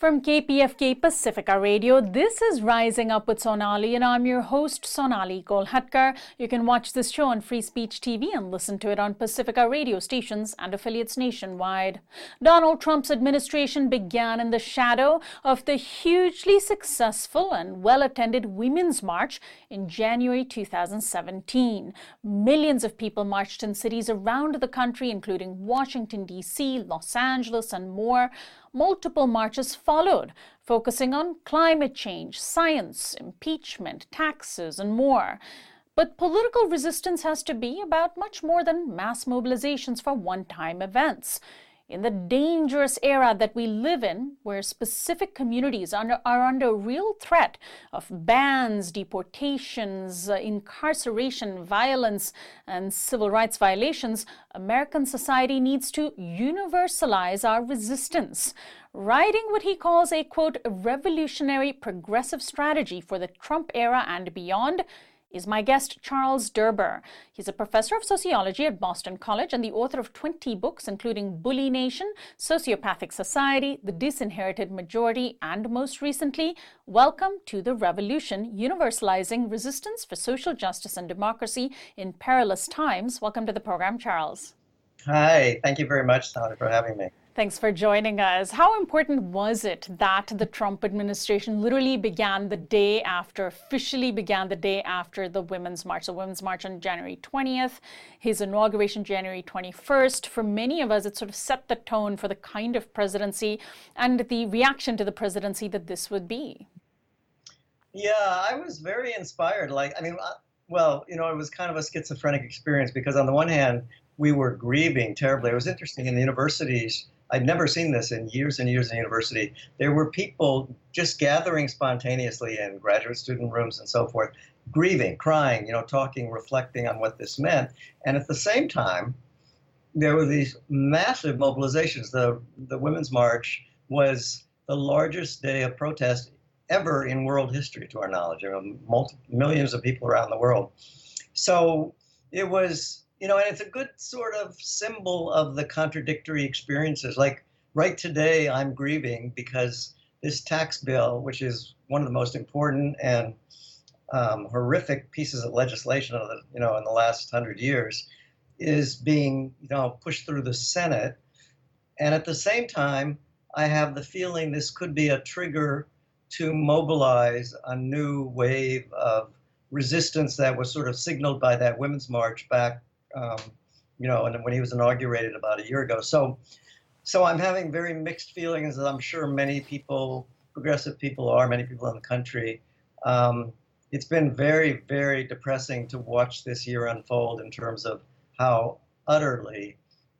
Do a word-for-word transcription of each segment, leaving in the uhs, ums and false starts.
From K P F K Pacifica Radio, this is Rising Up with Sonali, and I'm your host, Sonali Kolhatkar. You can watch this show on Free Speech T V and listen to it on Pacifica radio stations and affiliates nationwide. Donald Trump's administration began in the shadow of the hugely successful and well-attended Women's March in January two thousand seventeen. Millions of people marched in cities around the country, including Washington, D C, Los Angeles, and more. Multiple marches followed, focusing on climate change, science, impeachment, taxes, and more. But political resistance has to be about much more than mass mobilizations for one-time events. In the dangerous era that we live in, where specific communities are, are under real threat of bans, deportations, uh, incarceration, violence, and civil rights violations, American society needs to universalize our resistance. Writing what he calls a, quote, revolutionary progressive strategy for the Trump era and beyond is my guest, Charles Derber. He's a professor of sociology at Boston College and the author of twenty books, including Bully Nation, Sociopathic Society, The Disinherited Majority, and most recently, Welcome to the Revolution, Universalizing Resistance for Social Justice and Democracy in Perilous Times. Welcome to the program, Charles. Hi, thank you very much, Sally, for having me. Thanks for joining us. How important was it that the Trump administration literally began the day after, officially began the day after the Women's March? The Women's March on January twentieth, his inauguration January twenty-first. For many of us, it sort of set the tone for the kind of presidency and the reaction to the presidency that this would be. Yeah, I was very inspired. Like, I mean, well, you know, it was kind of a schizophrenic experience because on the one hand, we were grieving terribly. It was interesting in the universities. I'd never seen this in years and years in university. There were people just gathering spontaneously in graduate student rooms and so forth, grieving, crying, you know, talking, reflecting on what this meant. And at the same time, there were these massive mobilizations. The, the Women's March was the largest day of protest ever in world history, to our knowledge. There were multi- millions of people around the world. So it was, you know, and it's a good sort of symbol of the contradictory experiences. Like right today, I'm grieving because this tax bill, which is one of the most important and um, horrific pieces of legislation of the, you know, in the last hundred years, is being, you know, pushed through the Senate. And at the same time, I have the feeling this could be a trigger to mobilize a new wave of resistance that was sort of signaled by that Women's March back Um, you know, and when he was inaugurated about a year ago. So, so I'm having very mixed feelings, as I'm sure many people, progressive people are, many people in the country. Um, it's been very, very depressing to watch this year unfold in terms of how utterly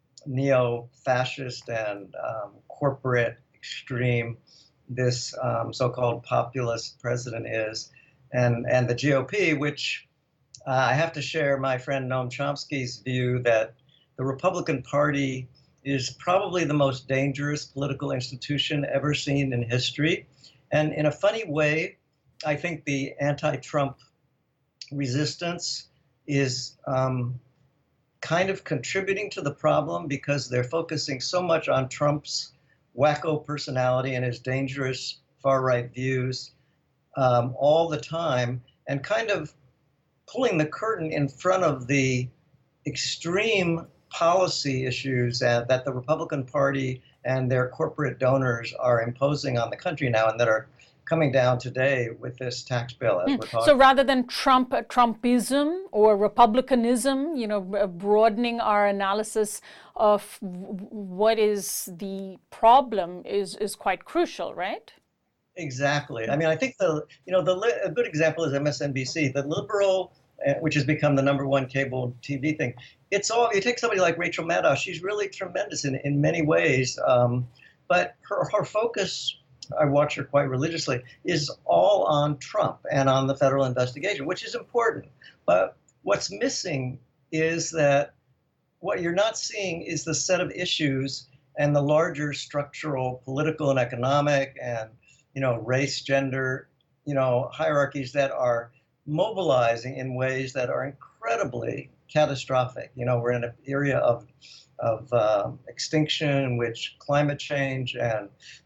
neo-fascist and um, corporate extreme this um, so-called populist president is, and, and the G O P, which Uh, I have to share my friend Noam Chomsky's view that the Republican Party is probably the most dangerous political institution ever seen in history. And in a funny way, I think the anti-Trump resistance is um, kind of contributing to the problem because they're focusing so much on Trump's wacko personality and his dangerous far-right views um, all the time, and kind of pulling the curtain in front of the extreme policy issues that, that the Republican Party and their corporate donors are imposing on the country now and that are coming down today with this tax bill. As Mm. we're talking. So rather than Trump, Trumpism or Republicanism, you know, broadening our analysis of what is the problem is, is quite crucial, right? Exactly. I mean, I think the, you know, the a good example is M S N B C, the liberal, uh, which has become the number one cable T V thing. It's all, you take somebody like Rachel Maddow, she's really tremendous in, in many ways. Um, but her, her focus, I watch her quite religiously, is all on Trump and on the federal investigation, which is important. But what's missing is that what you're not seeing is the set of issues and the larger structural, political and economic and you know, race, gender, you know, hierarchies that are mobilizing in ways that are incredibly catastrophic. You know, we're in an area of of uh, extinction in which climate change and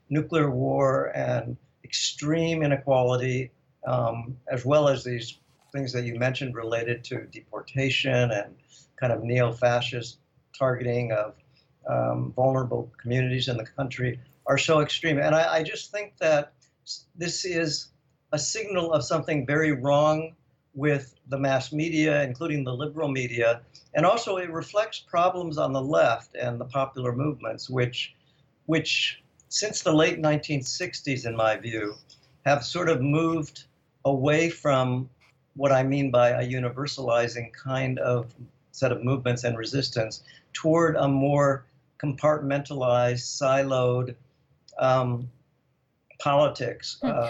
nuclear war and extreme inequality, um, as well as these things that you mentioned related to deportation and kind of neo-fascist targeting of um, vulnerable communities in the country, are so extreme. And I, I just think that this is a signal of something very wrong with the mass media, including the liberal media. And also it reflects problems on the left and the popular movements, which, which since the late nineteen sixties, in my view, have sort of moved away from what I mean by a universalizing kind of set of movements and resistance toward a more compartmentalized, siloed um, politics. Uh,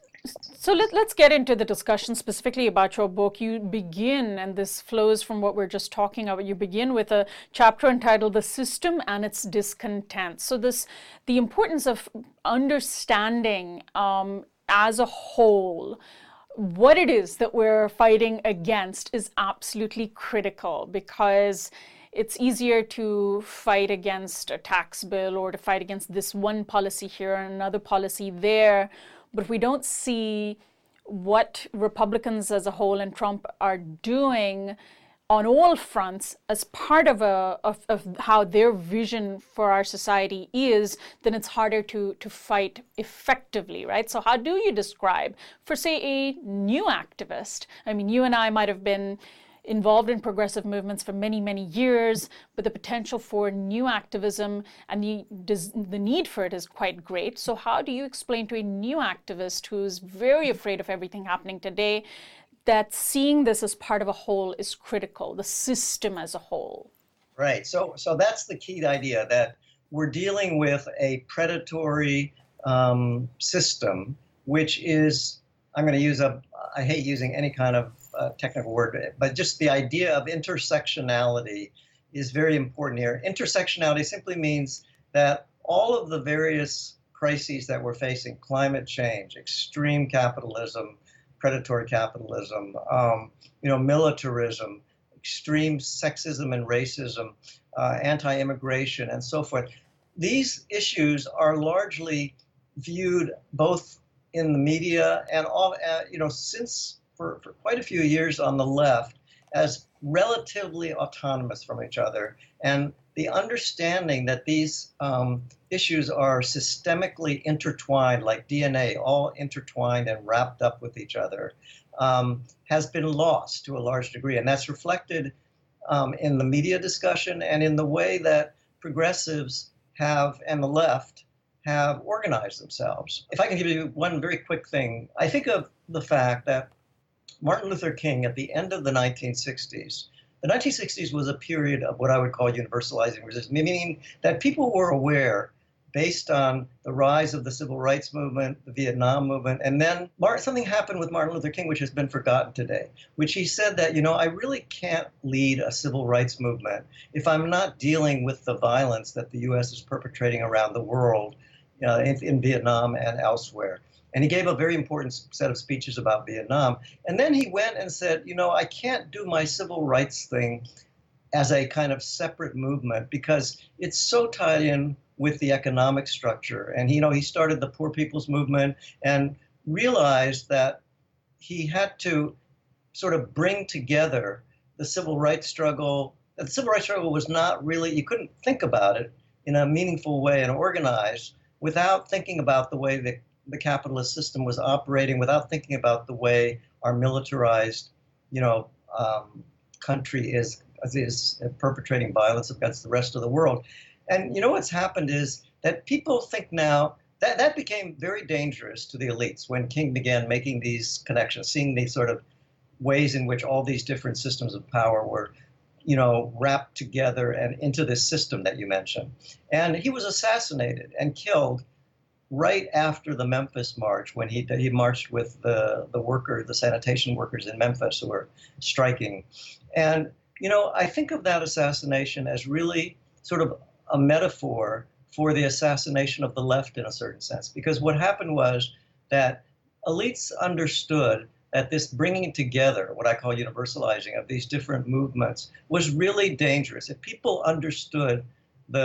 So let, let's get into the discussion specifically about your book. You begin, and this flows from what we're just talking about, you begin with a chapter entitled The System and Its Discontent. So this, the importance of understanding um, as a whole what it is that we're fighting against is absolutely critical, because it's easier to fight against a tax bill or to fight against this one policy here and another policy there. But if we don't see what Republicans as a whole and Trump are doing on all fronts as part of, a, of, of how their vision for our society is, then it's harder to, to fight effectively, right? So how do you describe, for say, a new activist? I mean, you and I might have been involved in progressive movements for many, many years, but the potential for new activism and the, the need for it is quite great. So how do you explain to a new activist who's very afraid of everything happening today that seeing this as part of a whole is critical, the system as a whole? Right. So, so that's the key idea, that we're dealing with a predatory um, system, which is, I'm going to use a, I hate using any kind of uh, technical word, but just the idea of intersectionality is very important here. Intersectionality simply means that all of the various crises that we're facing, climate change, extreme capitalism, predatory capitalism, um, you know, militarism, extreme sexism and racism, uh, anti-immigration, and so forth. These issues are largely viewed both in the media and all, uh, you know, since for, for quite a few years on the left, as relatively autonomous from each other. And the understanding that these um, issues are systemically intertwined, like D N A, all intertwined and wrapped up with each other, um, has been lost to a large degree. And that's reflected um, in the media discussion and in the way that progressives have, and the left, have organized themselves. If I can give you one very quick thing, I think of the fact that Martin Luther King, at the end of the nineteen sixties, the nineteen sixties was a period of what I would call universalizing resistance, meaning that people were aware, based on the rise of the civil rights movement, the Vietnam movement, and then Martin, something happened with Martin Luther King, which has been forgotten today, which he said that, you know, I really can't lead a civil rights movement if I'm not dealing with the violence that the U S is perpetrating around the world, uh, in, in Vietnam and elsewhere. And he gave a very important set of speeches about Vietnam. And then he went and said, you know, I can't do my civil rights thing as a kind of separate movement because it's so tied in with the economic structure. And, you know, he started the Poor People's Movement and realized that he had to sort of bring together the civil rights struggle. The civil rights struggle was not really, you couldn't think about it in a meaningful way and organized without thinking about the way that the capitalist system was operating, without thinking about the way our militarized, you know, um, country is, is perpetrating violence against the rest of the world. And you know what's happened is that people think now that that became very dangerous to the elites when King began making these connections, seeing these sort of ways in which all these different systems of power were, you know, wrapped together and into this system that you mentioned. And he was assassinated and killed right after the Memphis March, when he he marched with the the worker, the sanitation workers in Memphis who were striking. And you know, I think of that assassination as really sort of a metaphor for the assassination of the left in a certain sense, because what happened was that elites understood that this bringing together, what I call universalizing of these different movements, was really dangerous. If people understood the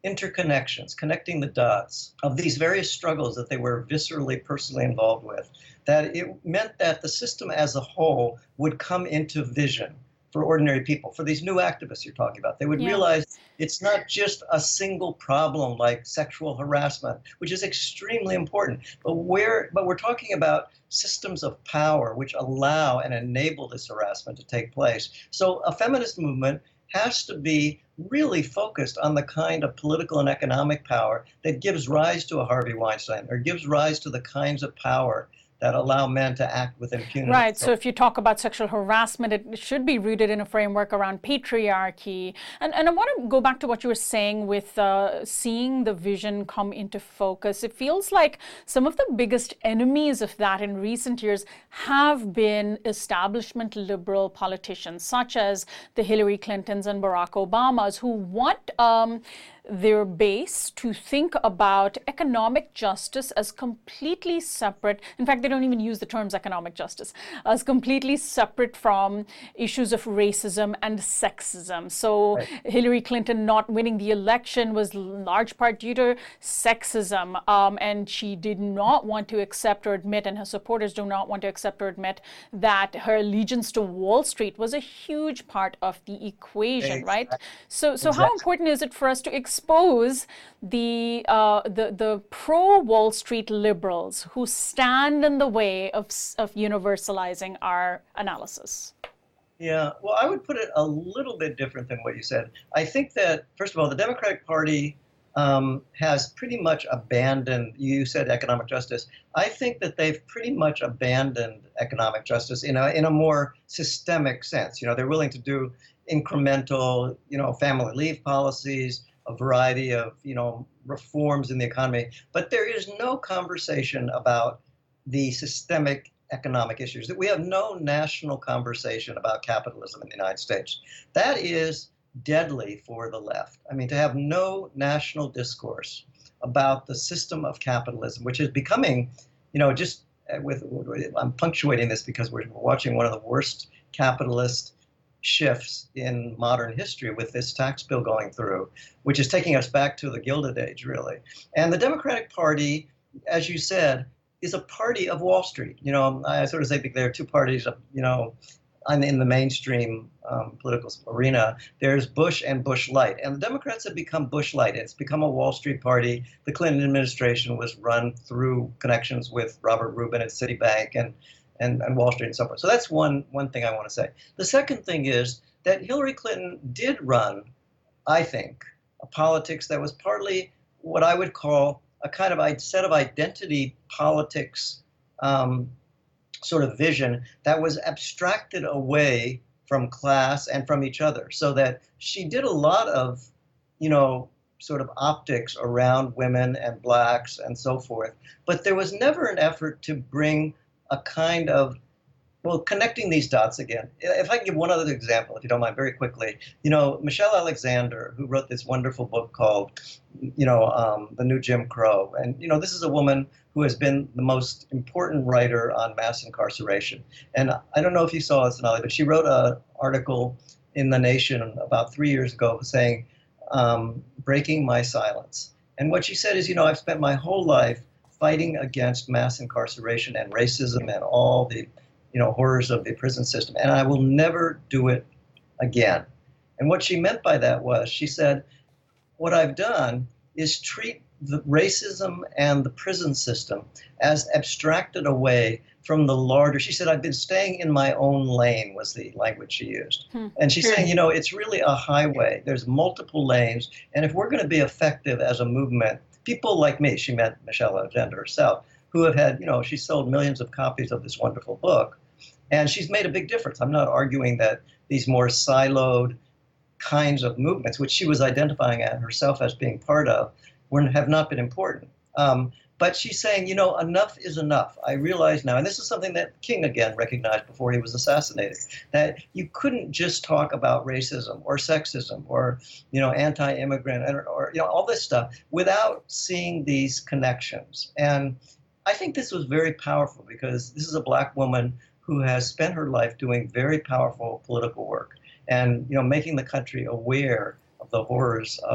interconnections, connecting the dots of these various struggles that they were viscerally, personally involved with, that it meant that the system as a whole would come into vision for ordinary people, for these new activists you're talking about. They would Yeah. realize it's not just a single problem like sexual harassment, which is extremely important, but where but we're talking about systems of power which allow and enable this harassment to take place. So a feminist movement has to be really focused on the kind of political and economic power that gives rise to a Harvey Weinstein or gives rise to the kinds of power that allow men to act with impunity. Right. So if you talk about sexual harassment, it should be rooted in a framework around patriarchy. And, and I want to go back to what you were saying with uh, seeing the vision come into focus. It feels like some of the biggest enemies of that in recent years have been establishment liberal politicians, such as the Hillary Clintons and Barack Obamas, who want um, their base to think about economic justice as completely separate. In fact, they don't even use the terms economic justice, as completely separate from issues of racism and sexism. So right. Hillary Clinton not winning the election was large part due to sexism, um, and she did not want to accept or admit, and her supporters do not want to accept or admit, that her allegiance to Wall Street was a huge part of the equation, exactly. right? So, so exactly. how important is it for us to expose the uh, the the pro Wall Street liberals who stand in the way of of universalizing our analysis? Yeah, well, I would put it a little bit different than what you said. I think that, first of all, the Democratic Party um, has pretty much abandoned, you said economic justice. I think that they've pretty much abandoned economic justice in a in a more systemic sense. You know, they're willing to do incremental, you know, family leave policies, a variety of, you know, reforms in the economy, but there is no conversation about the systemic economic issues. That we have no national conversation about capitalism in the United States. That is deadly for the left. I mean, to have no national discourse about the system of capitalism, which is becoming, you know, just with, I'm punctuating this because we're watching one of the worst capitalist shifts in modern history with this tax bill going through, which is taking us back to the Gilded Age, really. And the Democratic Party, as you said, is a party of Wall Street. You know, I sort of say there are two parties, of, you know, in the mainstream um, political arena. There's Bush and Bush Light. And the Democrats have become Bush Light. It's become a Wall Street party. The Clinton administration was run through connections with Robert Rubin at Citibank and And, and Wall Street and so forth. So that's one, one thing I want to say. The second thing is that Hillary Clinton did run, I think, a politics that was partly what I would call a kind of a set of identity politics um, sort of vision that was abstracted away from class and from each other. So that she did a lot of, you know, sort of optics around women and blacks and so forth. But there was never an effort to bring a kind of, well, connecting these dots again. If I can give one other example, if you don't mind, very quickly. You know, Michelle Alexander, who wrote this wonderful book called, you know, um, The New Jim Crow. And, you know, this is a woman who has been the most important writer on mass incarceration. And I don't know if you saw this, Sonali, but she wrote an article in The Nation about three years ago saying, um, breaking my silence. And what she said is, you know, I've spent my whole life fighting against mass incarceration and racism and all the, you know, horrors of the prison system, and I will never do it again. And what she meant by that was, she said, what I've done is treat the racism and the prison system as abstracted away from the larger, she said, I've been staying in my own lane, was the language she used. Hmm. And she's saying, you know, it's really a highway. There's multiple lanes, and if we're going to be effective as a movement, people like me, she meant Michelle Alexander herself, who have had, you know, she sold millions of copies of this wonderful book, and she's made a big difference. I'm not arguing that these more siloed kinds of movements, which she was identifying at herself as being part of, were, have not been important. Um, but she's saying, you know, enough is enough. I realize now, and this is something that King again recognized before he was assassinated, that you couldn't just talk about racism or sexism or, you know, anti-immigrant or, or, you know, all this stuff without seeing these connections. And I think this was very powerful because this is a black woman who has spent her life doing very powerful political work and, you know, making the country aware of the horrors of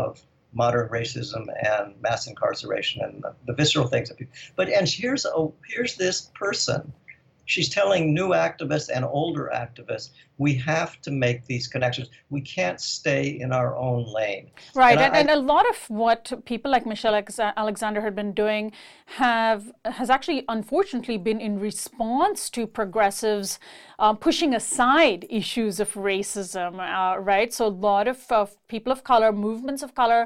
modern racism and mass incarceration and the, the visceral things that people. But and here's a here's this person. She's telling new activists and older activists, we have to make these connections. We can't stay in our own lane. Right, and, and, I, and a lot of what people like Michelle Alexander had been doing have has actually, unfortunately, been in response to progressives um, pushing aside issues of racism, uh, right? So a lot of uh, people of color, movements of color,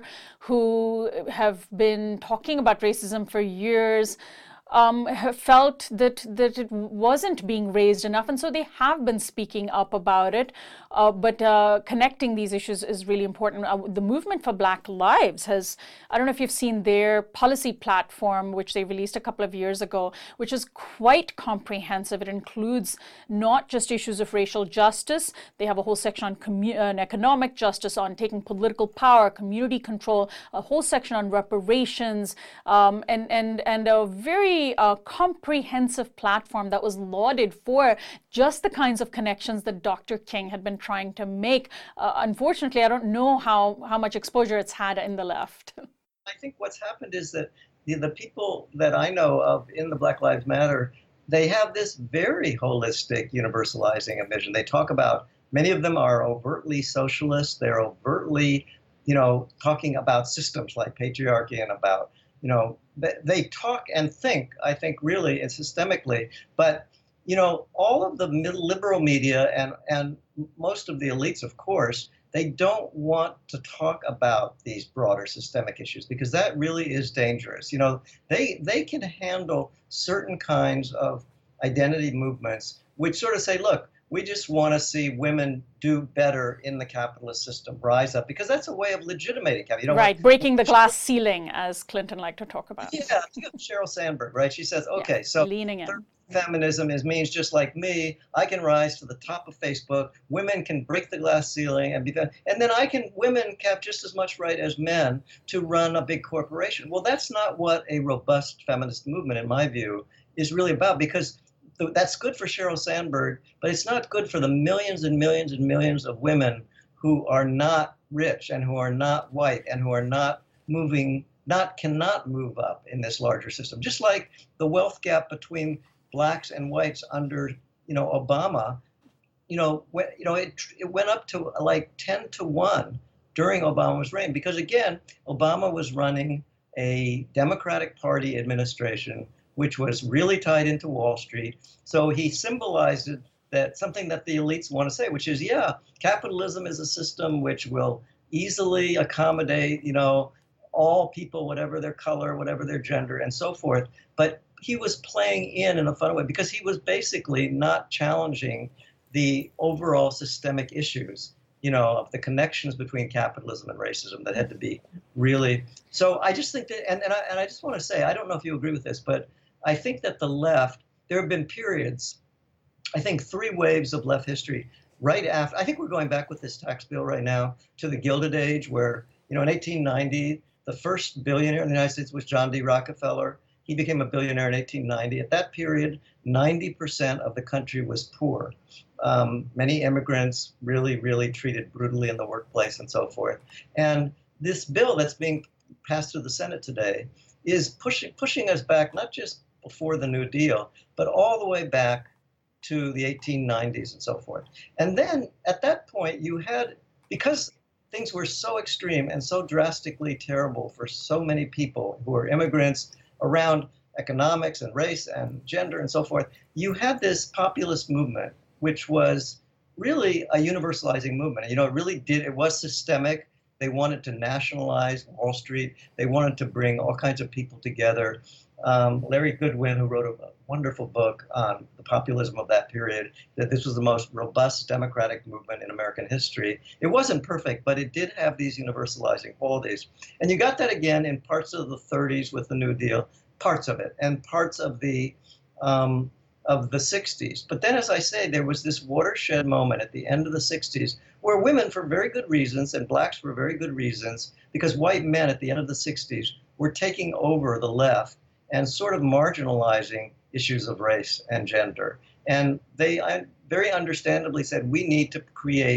who have been talking about racism for years, Um, have felt that that it wasn't being raised enough, and so they have been speaking up about it. Uh, but uh, connecting these issues is really important. Uh, the Movement for Black Lives has, I don't know if you've seen their policy platform, which they released a couple of years ago, which is quite comprehensive. It includes not just issues of racial justice. They have a whole section on, commu- on economic justice, on taking political power, community control, a whole section on reparations, um, and, and, and a very uh, comprehensive platform that was lauded for just the kinds of connections that Doctor King had been trying to make. Uh, unfortunately, I don't know how, how much exposure it's had in the left. I think what's happened is that the, the people that I know of in the Black Lives Matter, they have this very holistic universalizing of vision. They talk about, many of them are overtly socialist. They're overtly, you know, talking about systems like patriarchy and about, you know, they, they talk and think, I think, really and systemically. But, you know, all of the liberal media and, and most of the elites, of course, they don't want to talk about these broader systemic issues because that really is dangerous. You know, they they can handle certain kinds of identity movements which sort of say, look, we just want to see women do better in the capitalist system, rise up, because that's a way of legitimating capital. You know, right, breaking the glass ceiling, as Clinton liked to talk about. Yeah, think of Sheryl Sandberg, right? She says, okay, yeah, so leaning in. Feminism is means just like me, I can rise to the top of Facebook, women can break the glass ceiling and be done, and then I can, women have just as much right as men to run a big corporation. Well, that's not what a robust feminist movement, in my view, is really about, because that's good for Sheryl Sandberg, but it's not good for the millions and millions and millions of women who are not rich and who are not white and who are not moving, not cannot move up in this larger system. Just like the wealth gap between blacks and whites under, you know, Obama, you know, when, you know, it it went up to like ten to one during Obama's reign, because again, Obama was running a Democratic Party administration which was really tied into Wall Street. So he symbolized it, that something that the elites want to say, which is, yeah, capitalism is a system which will easily accommodate, you know, all people, whatever their color, whatever their gender, and so forth. But he was playing in in a fun way because he was basically not challenging the overall systemic issues, you know, of the connections between capitalism and racism that had to be really. So I just think that, and, and, I, and I just want to say, I don't know if you agree with this, but I think that the left, there have been periods, I think three waves of left history right after, I think we're going back with this tax bill right now to the Gilded Age where, you know, in eighteen ninety, the first billionaire in the United States was John D. Rockefeller. He became a billionaire in eighteen ninety. At that period, ninety percent of the country was poor. Um, many immigrants really, really treated brutally in the workplace and so forth. And this bill that's being passed through the Senate today is pushing pushing us back, not just before the New Deal, but all the way back to the eighteen nineties and so forth. And then at that point, you had, because things were so extreme and so drastically terrible for so many people who were immigrants around economics and race and gender and so forth, you had this populist movement, which was really a universalizing movement. You know, it really did, it was systemic. They wanted to nationalize Wall Street. They wanted to bring all kinds of people together. Um, Larry Goodwin, who wrote a, a wonderful book on the populism of that period, that this was the most robust democratic movement in American history. It wasn't perfect, but it did have these universalizing qualities. And you got that again in parts of the thirties with the New Deal, parts of it, and parts of the um, of the sixties. But then, as I say, there was this watershed moment at the end of the sixties where women, for very good reasons, and blacks for very good reasons, because white men at the end of the sixties were taking over the left and sort of marginalizing issues of race and gender. And they very understandably said, we need to create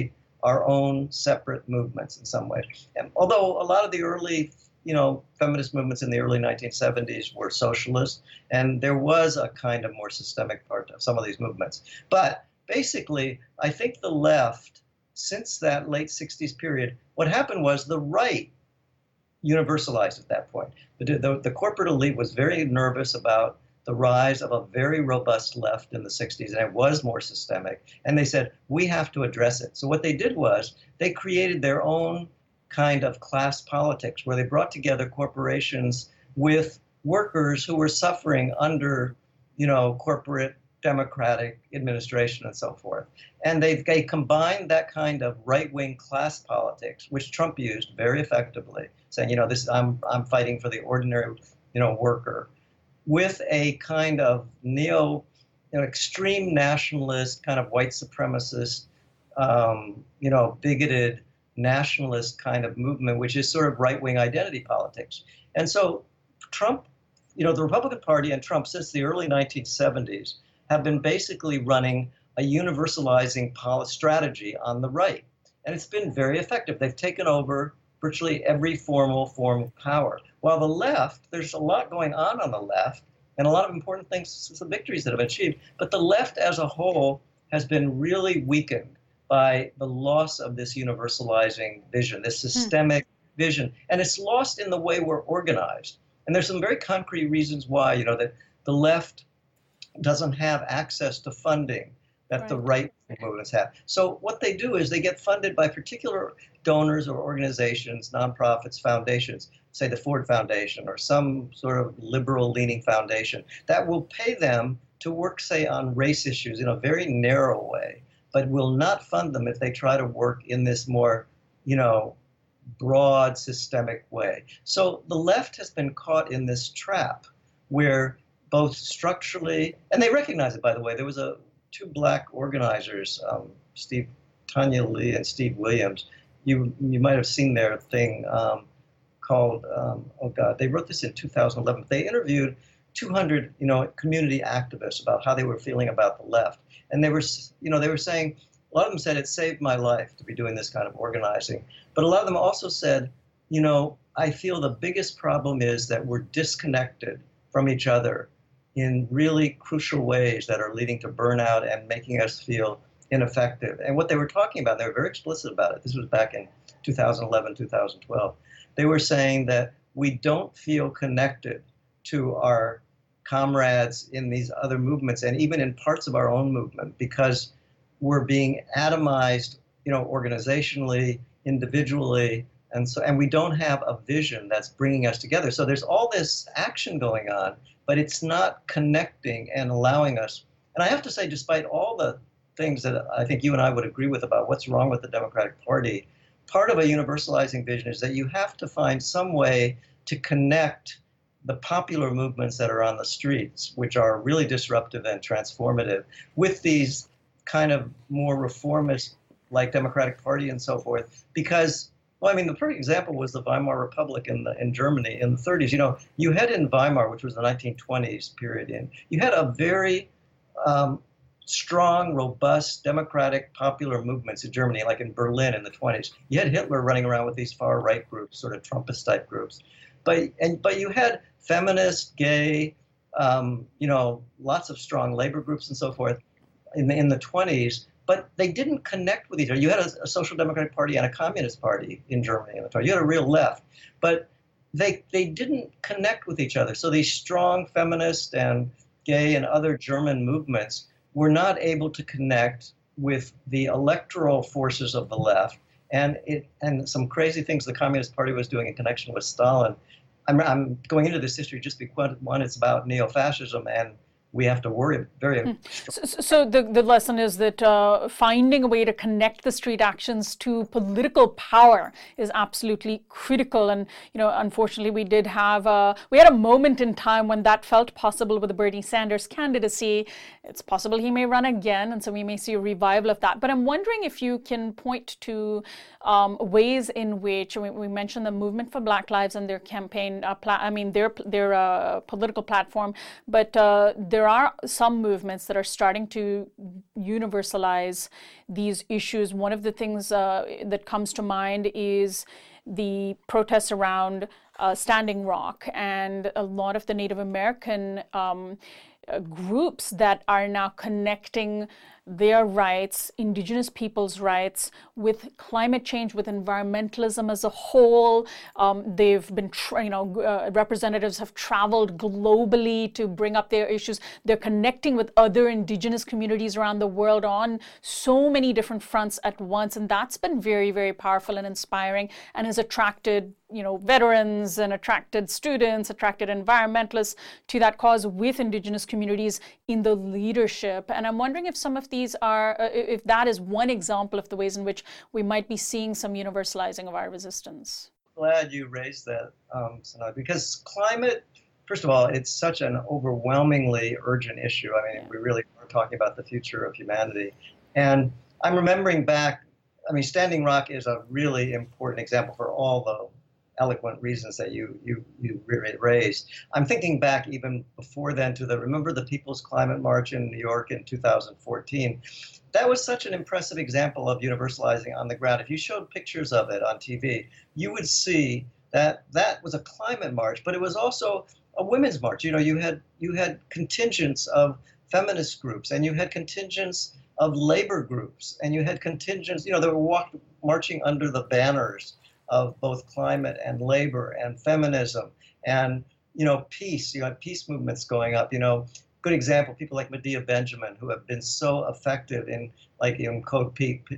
our own separate movements in some way. And although a lot of the early, you know, feminist movements in the early nineteen seventies were socialist, and there was a kind of more systemic part of some of these movements. But basically, I think the left, since that late sixties period, what happened was the right universalized at that point. The, the, the corporate elite was very nervous about the rise of a very robust left in the sixties, and it was more systemic. And they said, we have to address it. So what they did was they created their own kind of class politics where they brought together corporations with workers who were suffering under, you know, corporate democratic administration and so forth. And they, they combined that kind of right-wing class politics, which Trump used very effectively, saying, you know, this I'm I'm fighting for the ordinary, you know, worker, with a kind of neo, you know, extreme nationalist, kind of white supremacist, um, you know, bigoted nationalist kind of movement, which is sort of right-wing identity politics. And so Trump, you know, the Republican Party and Trump since the early nineteen seventies have been basically running a universalizing policy strategy on the right. And it's been very effective. They've taken over virtually every formal form of power. While the left, there's a lot going on on the left and a lot of important things, some victories that have been achieved. But the left as a whole has been really weakened by the loss of this universalizing vision, this systemic hmm. vision. And it's lost in the way we're organized. And there's some very concrete reasons why, you know, that the left doesn't have access to funding that right. the right movements have. So what they do is they get funded by particular donors or organizations, nonprofits, foundations, say the Ford Foundation or some sort of liberal-leaning foundation, that will pay them to work, say, on race issues in a very narrow way, but will not fund them if they try to work in this more, you know, broad, systemic way. So the left has been caught in this trap where both structurally, and they recognize it, by the way. There was a two black organizers, um, Steve Tanya Lee and Steve Williams. You you might have seen their thing um, called, um, oh God, they wrote this in two thousand eleven. They interviewed two hundred, you know, community activists about how they were feeling about the left. And they were, you know, they were saying, a lot of them said, it saved my life to be doing this kind of organizing. But a lot of them also said, you know, I feel the biggest problem is that we're disconnected from each other in really crucial ways that are leading to burnout and making us feel ineffective. And what they were talking about, they were very explicit about it. This was back in two thousand eleven, two thousand twelve. They were saying that we don't feel connected to our comrades in these other movements and even in parts of our own movement because we're being atomized, you know, organizationally, individually, and so and we don't have a vision that's bringing us together. So there's all this action going on, but it's not connecting and allowing us. And I have to say, despite all the things that I think you and I would agree with about what's wrong with the Democratic Party, part of a universalizing vision is that you have to find some way to connect the popular movements that are on the streets, which are really disruptive and transformative, with these kind of more reformist, like Democratic Party and so forth, because well, I mean, the perfect example was the Weimar Republic in the, in Germany in the thirties. You know, you had in Weimar, which was the nineteen twenties period, in you had a very um, strong, robust, democratic, popular movements in Germany, like in Berlin in the twenties. You had Hitler running around with these far right groups, sort of Trumpist type groups, but and but you had feminist, gay, um, you know, lots of strong labor groups and so forth in the, in the twenties. But they didn't connect with each other. You had a, a social democratic party and a communist party in Germany. You had a real left, but they they didn't connect with each other. So these strong feminist and gay and other German movements were not able to connect with the electoral forces of the left, and it and some crazy things the Communist Party was doing in connection with Stalin. I'm I'm going into this history just because one, it's about neo-fascism, and we have to worry very. Hmm. So, so the, the lesson is that uh, finding a way to connect the street actions to political power is absolutely critical. And, you know, unfortunately, we did have a, we had a moment in time when that felt possible with the Bernie Sanders candidacy. It's possible he may run again, and so we may see a revival of that. But I'm wondering if you can point to um, ways in which, we, we mentioned the Movement for Black Lives and their campaign, uh, pla- I mean, their, their uh, political platform, but uh, there there are some movements that are starting to universalize these issues. One of the things uh, that comes to mind is the protests around uh, Standing Rock, and a lot of the Native American um, uh, groups that are now connecting their rights, Indigenous peoples' rights, with climate change, with environmentalism as a whole. Um, they've been, tra- you know, uh, representatives have traveled globally to bring up their issues. They're connecting with other Indigenous communities around the world on so many different fronts at once. And that's been very, very powerful and inspiring, and has attracted, you know, veterans and attracted students, attracted environmentalists to that cause with Indigenous communities in the leadership. And I'm wondering if some of these are, uh, if that is one example of the ways in which we might be seeing some universalizing of our resistance. Glad you raised that, um, Sanaa, because climate, first of all, it's such an overwhelmingly urgent issue. I mean, yeah. we really are talking about the future of humanity. And I'm remembering back, I mean, Standing Rock is a really important example for all the eloquent reasons that you you you raised. I'm thinking back even before then to the, remember the People's Climate March in New York in two thousand fourteen? That was such an impressive example of universalizing on the ground. If you showed pictures of it on T V, you would see that that was a climate march, but it was also a women's march. You know, you had you had contingents of feminist groups, and you had contingents of labor groups, and you had contingents, you know, that were walk, marching under the banners of both climate and labor and feminism and, you know, peace. You have peace movements going up. You know, good example, people like Medea Benjamin, who have been so effective in, like, in Code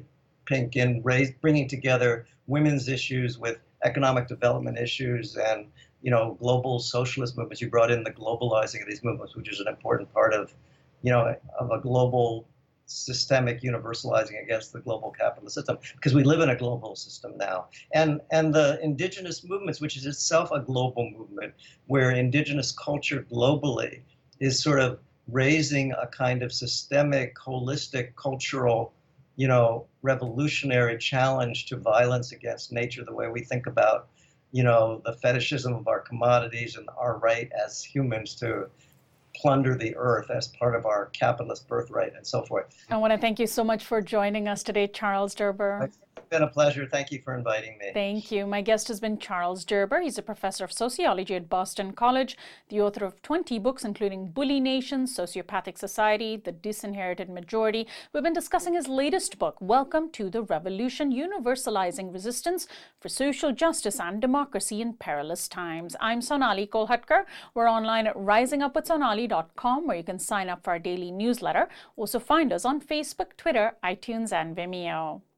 Pink, in raise, bringing together women's issues with economic development issues and, you know, global socialist movements. You brought in the globalizing of these movements, which is an important part of, you know, of a global systemic universalizing against the global capitalist system, because we live in a global system now. And and the indigenous movements, which is itself a global movement, where indigenous culture globally is sort of raising a kind of systemic, holistic, cultural, you know, revolutionary challenge to violence against nature, the way we think about, you know, the fetishism of our commodities and our right as humans to plunder the earth as part of our capitalist birthright and so forth. I want to thank you so much for joining us today, Charles Derber. It's been a pleasure. Thank you for inviting me. Thank you. My guest has been Charles Derber. He's a professor of sociology at Boston College, the author of twenty books, including Bully Nation, Sociopathic Society, The Disinherited Majority. We've been discussing his latest book, Welcome to the Revolution, Universalizing Resistance for Social Justice and Democracy in Perilous Times. I'm Sonali Kolhatkar. We're online at rising up with sonali dot com, where you can sign up for our daily newsletter. Also find us on Facebook, Twitter, iTunes, and Vimeo.